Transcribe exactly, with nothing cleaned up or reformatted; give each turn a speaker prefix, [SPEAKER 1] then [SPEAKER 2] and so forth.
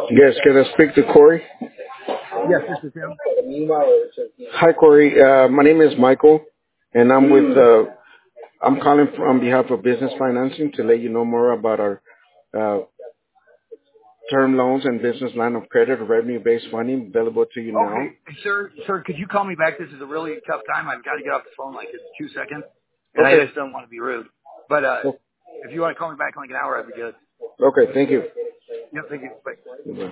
[SPEAKER 1] Yes, can I speak to Corey?
[SPEAKER 2] Yes, this is him.
[SPEAKER 1] Hi, Corey. Uh, my name is Michael, and I'm with. Uh, I'm calling f- on behalf of Business Financing to let you know more about our uh, term loans and business line of credit, revenue-based funding available to you
[SPEAKER 2] Okay,
[SPEAKER 1] now.
[SPEAKER 2] sir, sir, could you call me back? This is a really tough time. I've got to get off the phone like in two seconds, and I
[SPEAKER 1] Okay.
[SPEAKER 2] just don't want to be rude. But uh,
[SPEAKER 1] O-
[SPEAKER 2] if you want to call me back in like an hour, that'd be good.
[SPEAKER 1] Okay. Thank you.
[SPEAKER 2] Yep, thank you. Bye.
[SPEAKER 1] Bye.